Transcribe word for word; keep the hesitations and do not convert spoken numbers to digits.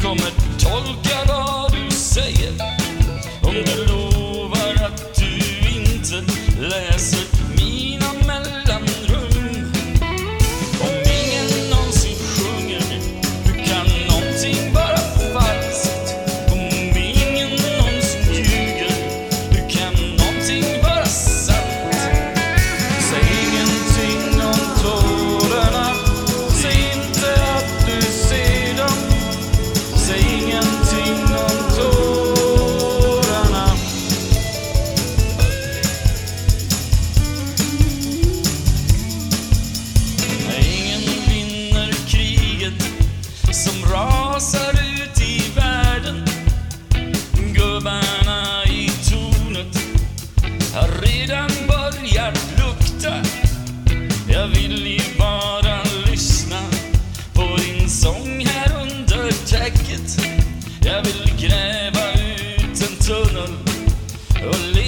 kommer tolka vad du säger. Om du lovar att du inte läser mina mellanrum. Om ingen någonsin sjunger, hur kan någonting vara falskt? Om ingen någonsin ljuger, hur kan någonting vara sant? Säg ingenting om tårarna, säg inte att du ser dem. Säg ingenting om tårarna. Ingen vinner kriget som rasar ut i världen. Gubbarna i tornet har redan börjat lukta. Jag vill ju bara lyssna på din sång här under täcket. Jag vill gräva ut en tunnel och